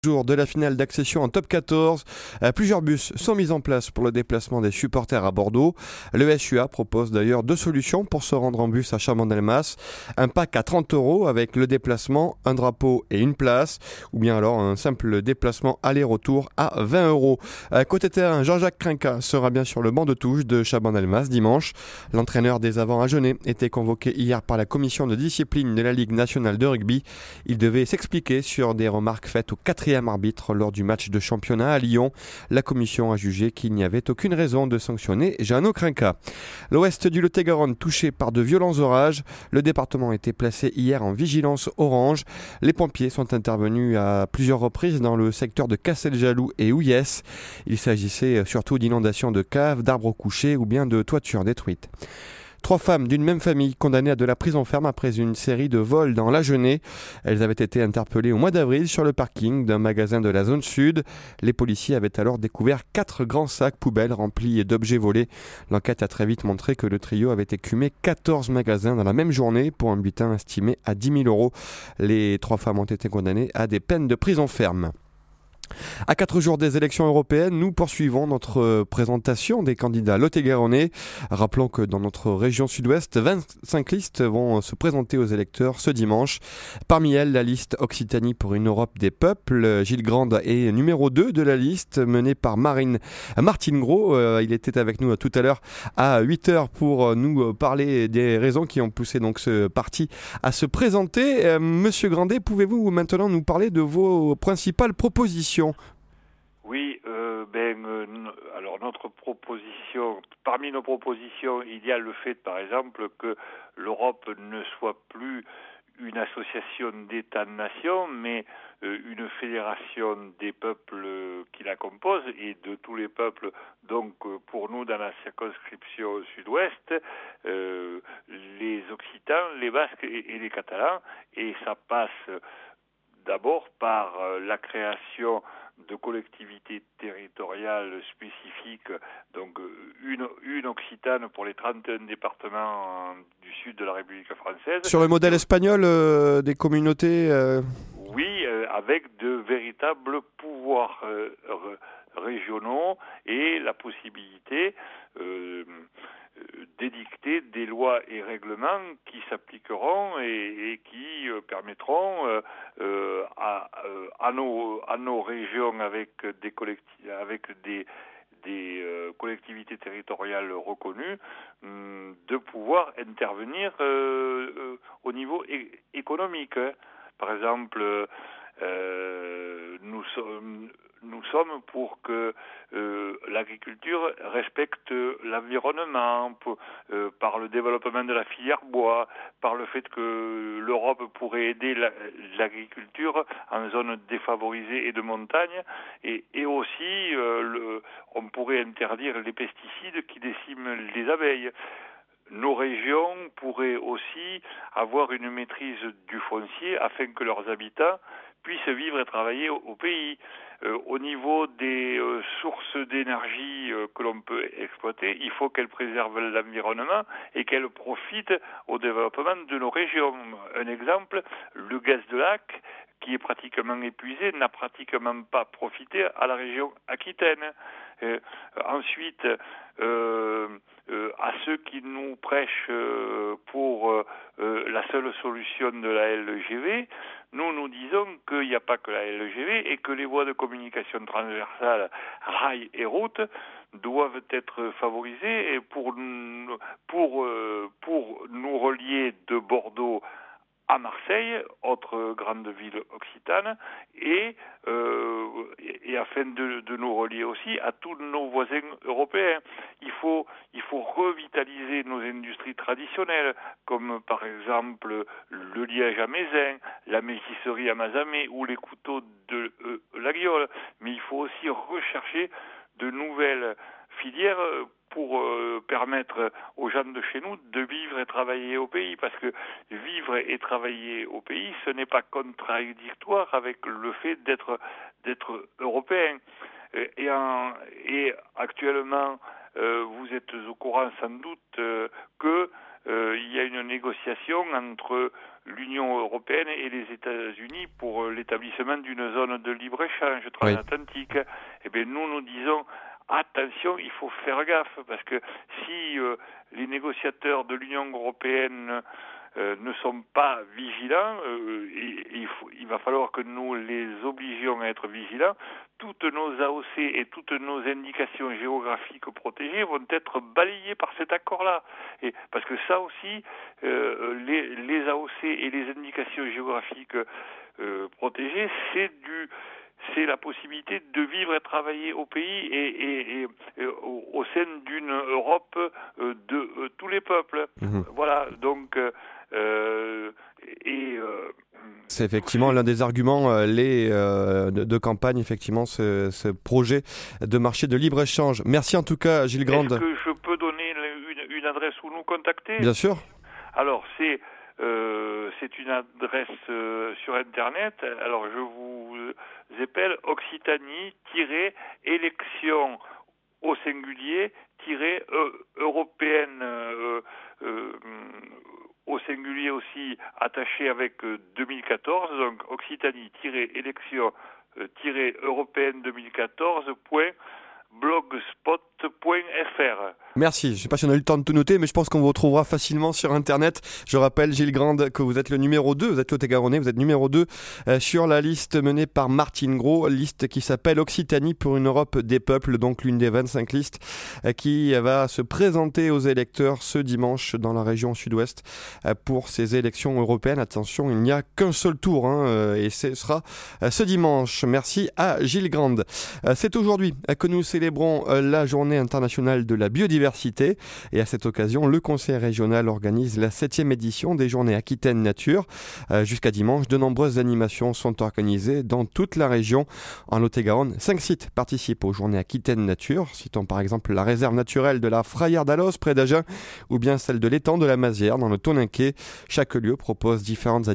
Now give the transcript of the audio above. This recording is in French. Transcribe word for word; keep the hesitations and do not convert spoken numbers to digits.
Jour de la finale d'accession en top quatorze, euh, plusieurs bus sont mis en place pour le déplacement des supporters à Bordeaux. Le S U A propose d'ailleurs deux solutions pour se rendre en bus à Chabannes-Delmas. Un pack à trente euros avec le déplacement, un drapeau et une place, ou bien alors un simple déplacement aller-retour à vingt euros. Euh, côté terrain, Jean-Jacques Crinca sera bien sur le banc de touche de Chabannes-Delmas dimanche. L'entraîneur des Avants Agenais était convoqué hier par la commission de discipline de la Ligue nationale de rugby. Il devait s'expliquer sur des remarques faites au quatrième arbitre lors du match de championnat à Lyon. La commission a jugé qu'il n'y avait aucune raison de sanctionner Jeannot Crinca. L'ouest du Lot-et-Garonne touché par de violents orages. Le département a été placé hier en vigilance orange. Les pompiers sont intervenus à plusieurs reprises dans le secteur de Casteljalou et Houillès. Il s'agissait surtout d'inondations de caves, d'arbres couchés ou bien de toitures détruites. Trois femmes d'une même famille condamnées à de la prison ferme après une série de vols dans l'Agenais. Elles avaient été interpellées au mois d'avril sur le parking d'un magasin de la zone sud. Les policiers avaient alors découvert quatre grands sacs poubelles remplis d'objets volés. L'enquête a très vite montré que le trio avait écumé quatorze magasins dans la même journée pour un butin estimé à dix mille euros. Les trois femmes ont été condamnées à des peines de prison ferme. À quatre jours des élections européennes, nous poursuivons notre présentation des candidats lot-et-garonnais. Rappelons que dans notre région sud-ouest, vingt-cinq listes vont se présenter aux électeurs ce dimanche. Parmi elles, la liste Occitanie pour une Europe des peuples. Gilles Grande est numéro deux de la liste, menée par Marine Martine Gros. Il était avec nous tout à l'heure à huit heures pour nous parler des raisons qui ont poussé donc ce parti à se présenter. Monsieur Grandet, pouvez-vous maintenant nous parler de vos principales propositions ? Oui, euh, ben, euh, alors notre proposition, parmi nos propositions, il y a le fait, par exemple, que l'Europe ne soit plus une association d'États-nations, mais euh, une fédération des peuples euh, qui la composent et de tous les peuples. Donc, euh, pour nous, dans la circonscription sud-ouest, euh, les Occitans, les Basques et, et les Catalans, et ça passe d'abord par euh, la création de collectivités territoriales spécifiques, donc une, une occitane pour les trente et un départements du sud de la République française. Sur le modèle espagnol euh, des communautés euh... Oui, euh, avec de véritables pouvoirs euh, régionaux et la possibilité euh, d'édicter des lois et règlements qui s'appliqueront et, et qui euh, permettront euh, euh, à, euh, à, nos, à nos régions avec des, collecti- avec des, des euh, collectivités territoriales reconnues hum, de pouvoir intervenir euh, euh, au niveau é- économique. Par exemple, euh, nous sommes... Nous sommes pour que euh, l'agriculture respecte l'environnement, pour, euh, par le développement de la filière bois, par le fait que l'Europe pourrait aider la, l'agriculture en zone défavorisée et de montagne, et, et aussi euh, le, on pourrait interdire les pesticides qui déciment les abeilles. Nos régions pourraient aussi avoir une maîtrise du foncier afin que leurs habitants puissent vivre et travailler au, au pays. Euh, au niveau des euh, sources d'énergie euh, que l'on peut exploiter, il faut qu'elles préservent l'environnement et qu'elles profitent au développement de nos régions. Un exemple, le gaz de lac, qui est pratiquement épuisé, n'a pratiquement pas profité à la région Aquitaine. Euh, ensuite, euh, euh, à ceux qui nous prêchent euh, pour euh, euh, la seule solution de la L G V, nous nous disons qu'il n'y a pas que la L G V et que les voies de communication transversales, rail et route, doivent être favorisées pour, pour, euh, pour nous relier de Bordeaux à Marseille, autre grande ville occitane, et, euh, et, et afin de, de nous relier aussi à tous nos voisins européens. Il faut, il faut revitaliser nos industries traditionnelles, comme par exemple le liège à Mézin, la métisserie à Mazamet ou les couteaux de euh, la Guiole. Mais il faut aussi rechercher de nouvelles filières pour euh, permettre aux gens de chez nous de vivre et travailler au pays, parce que vivre et travailler au pays, ce n'est pas contradictoire avec le fait d'être d'être européen. Et, en, et actuellement, euh, vous êtes au courant sans doute euh, que euh, il y a une négociation entre l'Union européenne et les États-Unis pour l'établissement d'une zone de libre-échange transatlantique. Oui. Eh bien, nous, nous disons, attention, il faut faire gaffe, parce que si euh, les négociateurs de l'Union européenne euh, ne sont pas vigilants, euh, et, et il, faut, il va falloir que nous les obligions à être vigilants, toutes nos A O C et toutes nos indications géographiques protégées vont être balayées par cet accord-là. Et, parce que ça aussi, euh, les, les A O C et les indications géographiques euh, protégées, c'est du... c'est la possibilité de vivre et travailler au pays et, et, et, et au, au sein d'une Europe euh, de euh, tous les peuples. Mmh. Voilà, donc euh, et euh, c'est effectivement l'un des arguments euh, les, euh, de, de campagne, effectivement, ce, ce projet de marché de libre-échange. Merci en tout cas, Gilles Grande. Est-ce que je peux donner une, une adresse où nous contacter ? Bien sûr. Alors, c'est Euh, c'est une adresse euh, sur Internet. Alors, je vous appelle Occitanie-élection au singulier européenne euh, euh, au singulier aussi attaché avec euh, deux mille quatorze. Donc, Occitanie-élection euh, européenne deux mille quatorze point blogspot point f r. Merci. Je ne sais pas si on a eu le temps de tout noter, mais je pense qu'on vous retrouvera facilement sur Internet. Je rappelle, Gilles Grande, que vous êtes le numéro deux, vous êtes Lot-et-Garonnais, vous êtes numéro deux euh, sur la liste menée par Martine Gros, liste qui s'appelle Occitanie pour une Europe des peuples, donc l'une des vingt-cinq listes euh, qui va se présenter aux électeurs ce dimanche dans la région sud-ouest euh, pour ces élections européennes. Attention, il n'y a qu'un seul tour hein, euh, et ce sera euh, ce dimanche. Merci à Gilles Grande. Euh, c'est aujourd'hui euh, que nous célébrons euh, la journée internationale de la biodiversité. Et à cette occasion, le Conseil régional organise la septième édition des Journées Aquitaine Nature. Euh, jusqu'à dimanche, de nombreuses animations sont organisées dans toute la région. En Lot-et-Garonne, cinq sites participent aux Journées Aquitaine Nature. Citons par exemple la réserve naturelle de la Frayère d'Alos près d'Agen ou bien celle de l'étang de la Mazière dans le Toninquet. Chaque lieu propose différentes